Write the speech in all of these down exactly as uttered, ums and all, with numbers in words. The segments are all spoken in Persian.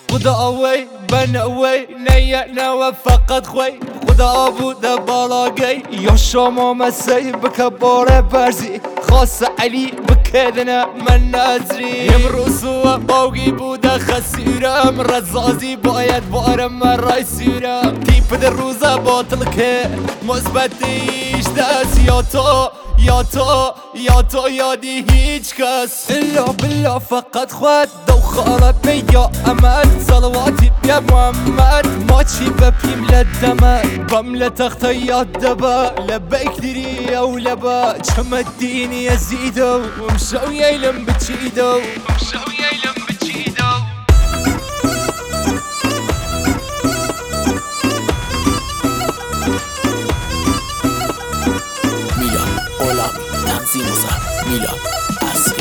خدا وی بن وی نینا و فقط خوی خدا بود بالاگی یا شما مسی بکبار برزی خاص علی بکدنا من نظری امروز و باقی بود خسیرم رزازی باید بارم رای سیرم تیپ در روزا باطل که مثبتیش دست یا تو یا تو یا تو یادی هیچ کس الا بالله فقط خود دو خالب یا امد صلواتی بیا محمد ما چی بپیم لدمه بم لتخت یاد دبا لبیک دیری او لبا چم الدین يزيدو ومشو يلم بتشيدو ومشو يلم بتشيدو ميلا اولامي تنظيم صح ميلا عسكري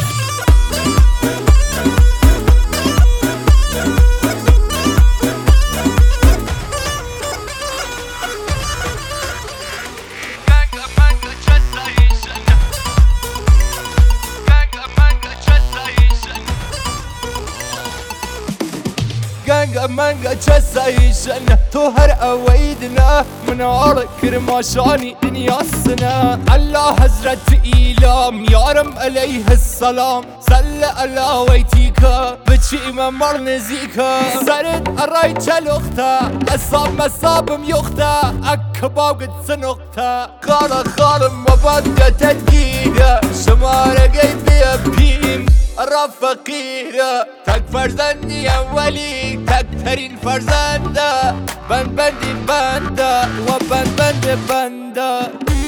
گنگ منگ چه سایشن تو هر اویدنا من آل کرماشانی دنیا سنا الله حضرت ایلام یارم علیه السلام صل علی ویتیکا بچی من مر نزیکا سرد ارای چلوختا اصاب مصابم یختا اکباقت سنختا خالا خالم مبادة تدقیقا شماره قیبی بیم را فقیره تک فرزندی اولی تک ترین فرزنده بند بندی بنده و بند بند بنده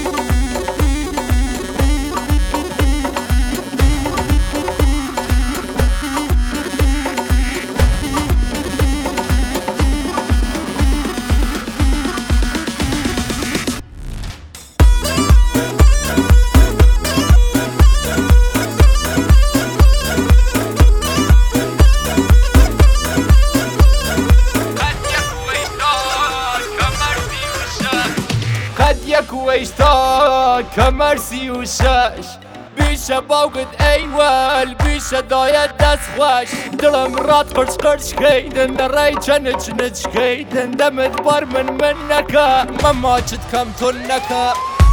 ويشتا كمرسي وشاش بيشا باوقت ايوال بيشا دايت دست خوش دلم رات قرش قرش كيدن دراي چنج نج كيدن دمت بار من منكا مما چت كم تنكا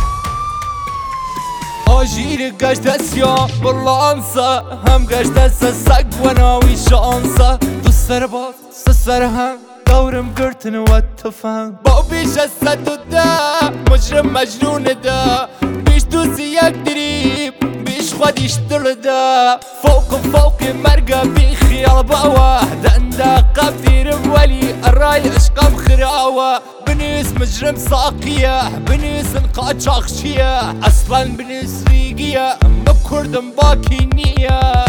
آجير قشت سيا بالانسا هم قشت سسق وناوي شانسا دو سرباز سسرهم دورم قرتن واتفهم باو بيش السد دا مجرم مجنون دا بيش دوسي يقدريب بيش خديش دل دا فوق فوق مرقة بخيال باوة دندا قبدير ولي الراي اشقام خراوة بنيس مجرم ساقية بنيس نقاط شاخشية اصلا بنيس ريقية مبكردم باكي نية